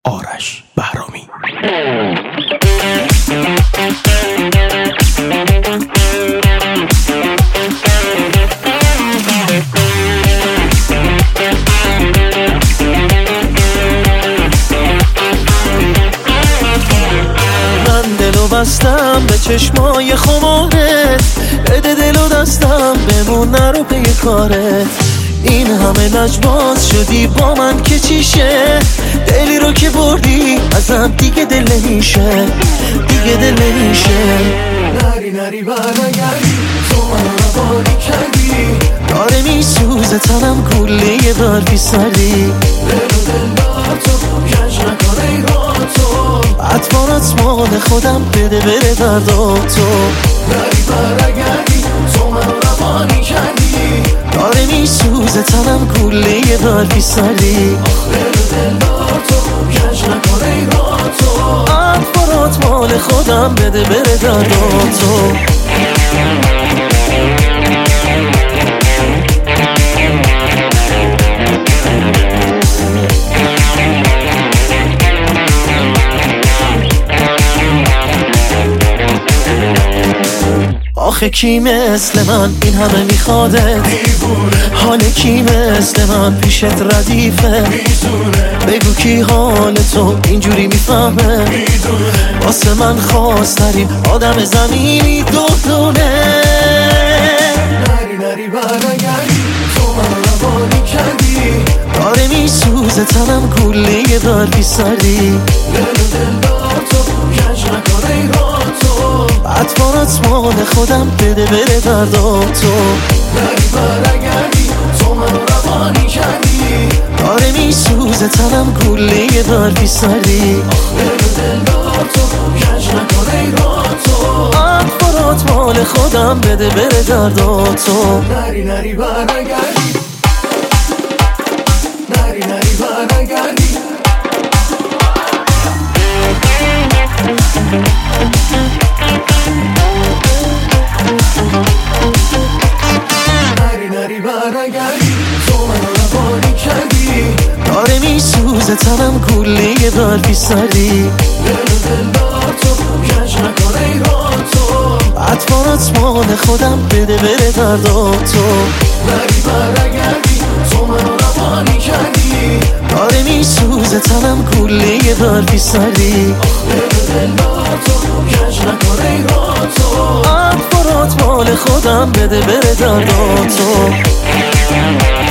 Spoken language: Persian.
آرش بهرامی. من دلو بستم به چشمای خمارت، بده دلو دستم بمون نرو پی کارت. این همه لجباز شدی با من که چیشه، دلی رو که بردی ازم دیگه دل نمیشه، دیگه دل نمیشه. نری نری برنگردی، تو من رو روانی کردی، داره میسوزه تنم کله برفی سردی. دل و دلدار تو کج نکنه ای را تو، اطفالات مال خودم بده بره دردا تو. نری برنگردی، تو من رو روانی کردی، داره میسوزه تنم کله برفی سردی. دل و دلدار تو کج نکنه ای را تو، اطفالات مال خودم بده بره دردا تو. آخه کی مثل من این همه میخوادت، حال کی مثل من پیشت ردیفه. بگو کی حال تو اینجوری میفهمه، واسه من خواسترین آدم زمینی دونه. نری نری برنگردی، تو من رو روانی کردی، داره میسوزه تنم کله برفی سردی. دل و دلدار تو کج نکنه ای را تو، اطفالات مال خودم بده بره دردا تو. نری برنگردی، تو من روانی کردی، داره میسوزه تنم کله برفی سردی. دل و دلدار تو کج نکنه ای را تو، اطفالات مال خودم بده بره دردا تو. نری نری برنگردی، نری نری برنگردی. نری نری برنگردی، تو من روانی کردی، داره میسوزه تنم کله برفی سردی. دل و دلدار تو کج نکنه ای را تو، اطفالات مال خودم بده بره دردا تو. نری برنگردی، تو من روانی کردی، داره میسوزه تنم کله برفی سردی. دل و دلدار تو کج نکنه ای را تو، اطفالات مال خودم بده بره دردا تو.